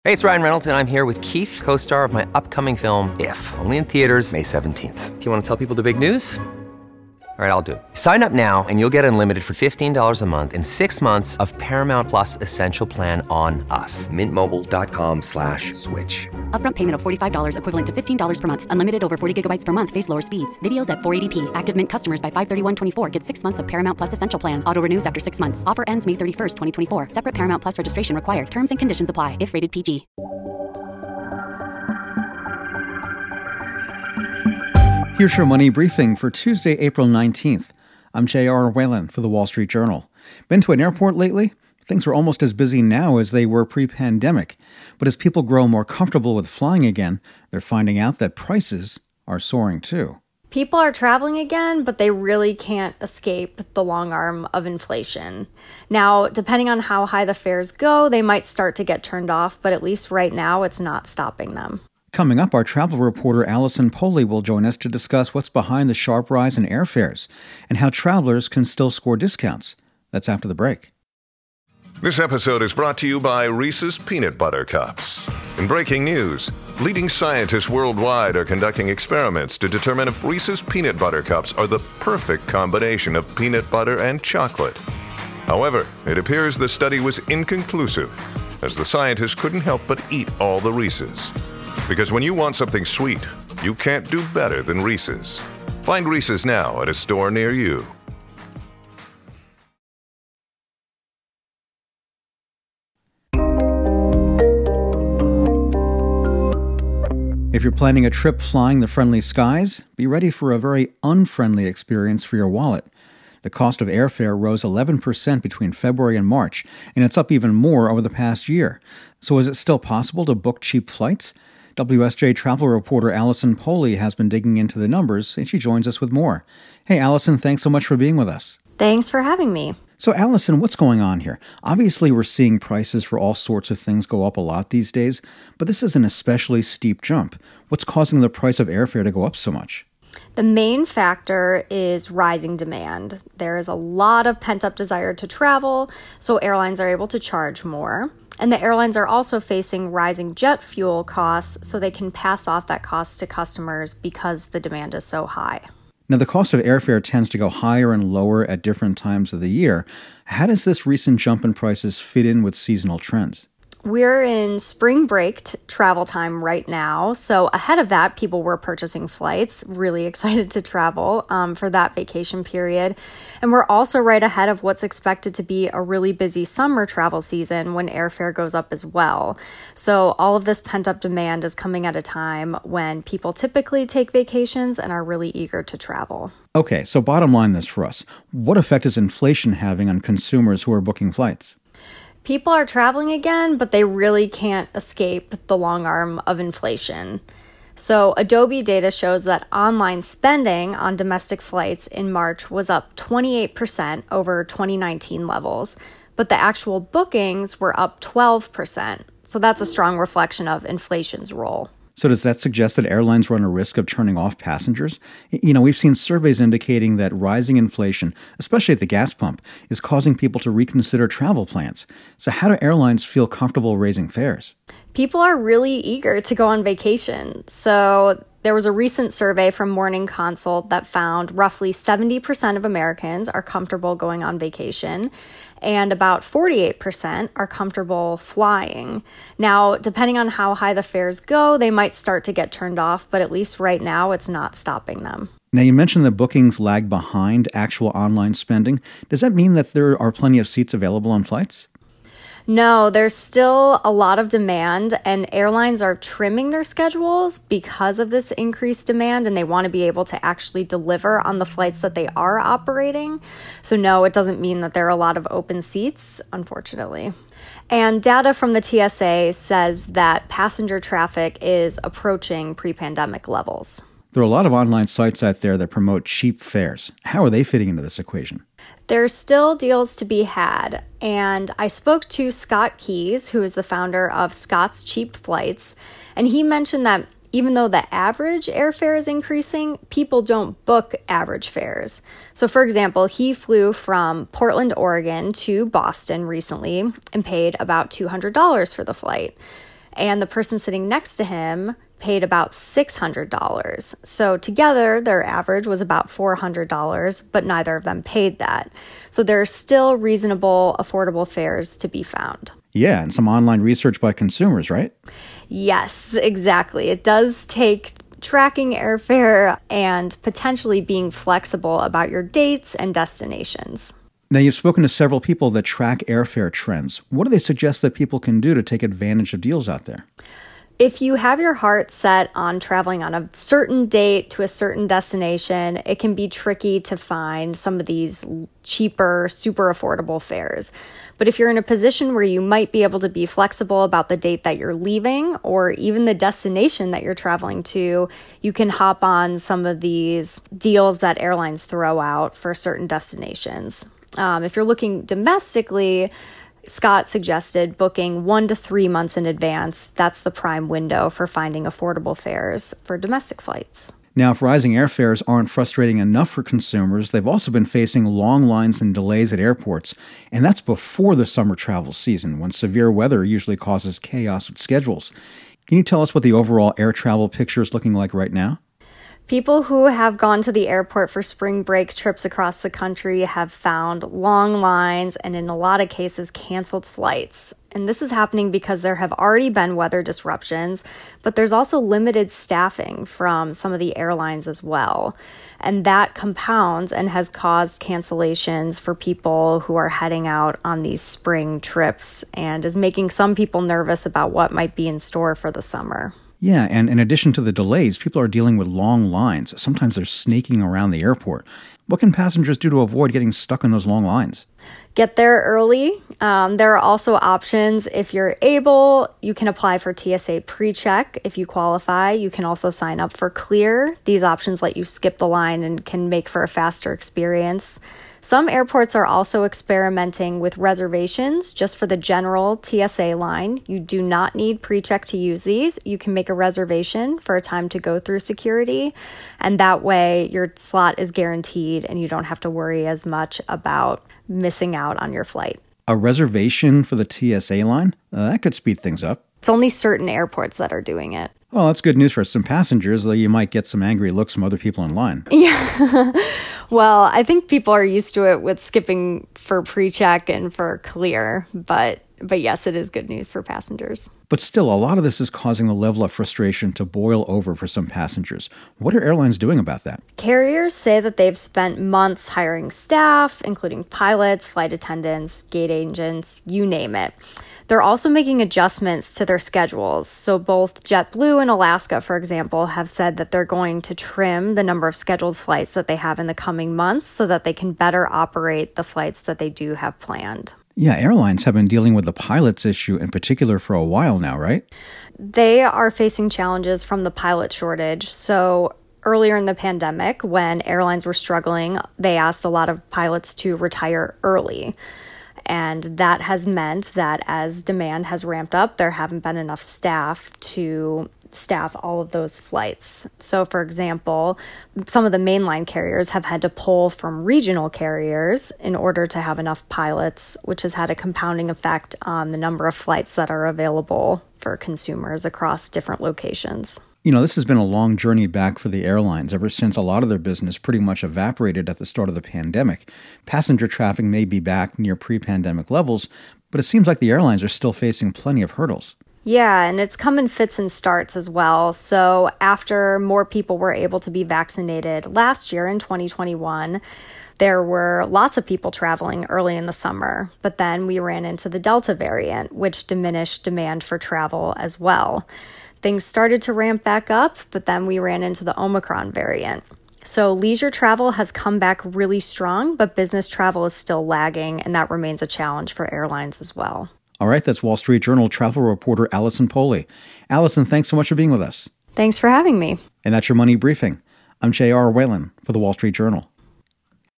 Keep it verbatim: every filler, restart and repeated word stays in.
Hey, it's Ryan Reynolds, and I'm here with Keith, co-star of my upcoming film, If, only in theaters May seventeenth. Do you want to tell people the big news? All right, I'll do it. Sign up now and you'll get unlimited for fifteen dollars a month and six months of Paramount Plus Essential Plan on us. Mint Mobile dot com slash switch. Upfront payment of forty-five dollars equivalent to fifteen dollars per month. Unlimited over forty gigabytes per month. Face lower speeds. Videos at four eighty p. Active Mint customers by five thirty-one twenty-four get six months of Paramount Plus Essential Plan. Auto renews after six months. Offer ends May thirty-first, twenty twenty-four. Separate Paramount Plus registration required. Terms and conditions apply if rated P G. Here's your money briefing for Tuesday, April nineteenth. I'm J R Whalen for the Wall Street Journal. Been to an airport lately? Things are almost as busy now as they were pre-pandemic. But as people grow more comfortable with flying again, they're finding out that prices are soaring too. People are traveling again, but they really can't escape the long arm of inflation. Now, depending on how high the fares go, they might start to get turned off, but at least right now it's not stopping them. Coming up, our travel reporter Allison Poley will join us to discuss what's behind the sharp rise in airfares and how travelers can still score discounts. That's after the break. This episode is brought to you by Reese's Peanut Butter Cups. In breaking news, leading scientists worldwide are conducting experiments to determine if Reese's Peanut Butter Cups are the perfect combination of peanut butter and chocolate. However, it appears the study was inconclusive, as the scientists couldn't help but eat all the Reese's. Because when you want something sweet, you can't do better than Reese's. Find Reese's now at a store near you. If you're planning a trip flying the friendly skies, be ready for a very unfriendly experience for your wallet. The cost of airfare rose eleven percent between February and March, and it's up even more over the past year. So is it still possible to book cheap flights? W S J travel reporter Allison Poley has been digging into the numbers, and she joins us with more. Hey, Allison, thanks so much for being with us. Thanks for having me. So, Allison, what's going on here? Obviously, we're seeing prices for all sorts of things go up a lot these days, but this is an especially steep jump. What's causing the price of airfare to go up so much? The main factor is rising demand. There is a lot of pent-up desire to travel, so airlines are able to charge more. And the airlines are also facing rising jet fuel costs, so they can pass off that cost to customers because the demand is so high. Now, the cost of airfare tends to go higher and lower at different times of the year. How does this recent jump in prices fit in with seasonal trends? We're in spring break t- travel time right now. So ahead of that, people were purchasing flights, really excited to travel um, for that vacation period. And we're also right ahead of what's expected to be a really busy summer travel season when airfare goes up as well. So all of this pent-up demand is coming at a time when people typically take vacations and are really eager to travel. Okay, so bottom line this for us. What effect is inflation having on consumers who are booking flights? People are traveling again, but they really can't escape the long arm of inflation. So Adobe data shows that online spending on domestic flights in March was up twenty-eight percent over twenty nineteen levels, but the actual bookings were up twelve percent. So that's a strong reflection of inflation's role. So does that suggest that airlines run a risk of turning off passengers? You know, we've seen surveys indicating that rising inflation, especially at the gas pump, is causing people to reconsider travel plans. So how do airlines feel comfortable raising fares? People are really eager to go on vacation. So there was a recent survey from Morning Consult that found roughly seventy percent of Americans are comfortable going on vacation, and about forty-eight percent are comfortable flying. Now, depending on how high the fares go, they might start to get turned off, but at least right now it's not stopping them. Now, you mentioned that bookings lag behind actual online spending. Does that mean that there are plenty of seats available on flights? No, there's still a lot of demand, and airlines are trimming their schedules because of this increased demand, and they want to be able to actually deliver on the flights that they are operating. So no, it doesn't mean that there are a lot of open seats, unfortunately. And data from the T S A says that passenger traffic is approaching pre-pandemic levels. There are a lot of online sites out there that promote cheap fares. How are they fitting into this equation? There's still deals to be had, and I spoke to Scott Keys, who is the founder of Scott's Cheap Flights, and he mentioned that even though the average airfare is increasing, people don't book average fares. So for example, he flew from Portland, Oregon to Boston recently and paid about two hundred dollars for the flight. and the person sitting next to him paid about six hundred dollars. So together, their average was about four hundred dollars, but neither of them paid that. So there are still reasonable, affordable fares to be found. Yeah, and some online research by consumers, right? Yes, exactly. It does take tracking airfare and potentially being flexible about your dates and destinations. Now, you've spoken to several people that track airfare trends. What do they suggest that people can do to take advantage of deals out there? If you have your heart set on traveling on a certain date to a certain destination, it can be tricky to find some of these cheaper, super affordable fares. But if you're in a position where you might be able to be flexible about the date that you're leaving or even the destination that you're traveling to, you can hop on some of these deals that airlines throw out for certain destinations. Um, if you're looking domestically, Scott suggested booking one to three months in advance. That's the prime window for finding affordable fares for domestic flights. Now, if rising airfares aren't frustrating enough for consumers, they've also been facing long lines and delays at airports, and that's before the summer travel season, when severe weather usually causes chaos with schedules. Can you tell us what the overall air travel picture is looking like right now? People who have gone to the airport for spring break trips across the country have found long lines and in a lot of cases canceled flights. And this is happening because there have already been weather disruptions, but there's also limited staffing from some of the airlines as well. And that compounds and has caused cancellations for people who are heading out on these spring trips and is making some people nervous about what might be in store for the summer. Yeah, and in addition to the delays, people are dealing with long lines. Sometimes they're snaking around the airport. What can passengers do to avoid getting stuck in those long lines? Get there early. Um, there are also options. If you're able, you can apply for T S A PreCheck. If you qualify, you can also sign up for Clear. These options let you skip the line and can make for a faster experience. Some airports are also experimenting with reservations just for the general T S A line. You do not need PreCheck to use these. You can make a reservation for a time to go through security, and that way your slot is guaranteed and you don't have to worry as much about missing out on your flight. A reservation for the T S A line? Uh, that could speed things up. It's only certain airports that are doing it. Well, that's good news for some passengers, though you might get some angry looks from other people in line. Yeah. Well, I think people are used to it with skipping for PreCheck and for Clear, but but yes, it is good news for passengers. But still, a lot of this is causing the level of frustration to boil over for some passengers. What are airlines doing about that? Carriers say that they've spent months hiring staff, including pilots, flight attendants, gate agents, you name it. They're also making adjustments to their schedules. So both JetBlue and Alaska, for example, have said that they're going to trim the number of scheduled flights that they have in the coming months so that they can better operate the flights that they do have planned. Yeah, airlines have been dealing with the pilots issue in particular for a while now, right? They are facing challenges from the pilot shortage. So earlier in the pandemic, when airlines were struggling, they asked a lot of pilots to retire early. And that has meant that as demand has ramped up, there haven't been enough staff to staff all of those flights. So, for example, some of the mainline carriers have had to pull from regional carriers in order to have enough pilots, which has had a compounding effect on the number of flights that are available for consumers across different locations. You know, this has been a long journey back for the airlines ever since a lot of their business pretty much evaporated at the start of the pandemic. Passenger traffic may be back near pre-pandemic levels, but it seems like the airlines are still facing plenty of hurdles. Yeah, and it's come in fits and starts as well. So after more people were able to be vaccinated last year in twenty twenty-one, there were lots of people traveling early in the summer, but then we ran into the Delta variant, which diminished demand for travel as well. Things started to ramp back up, but then we ran into the Omicron variant. So leisure travel has come back really strong, but business travel is still lagging, and that remains a challenge for airlines as well. All right, that's Wall Street Journal travel reporter Allison Poley. Allison, thanks so much for being with us. Thanks for having me. And that's your Money Briefing. I'm J R. Whalen for the Wall Street Journal.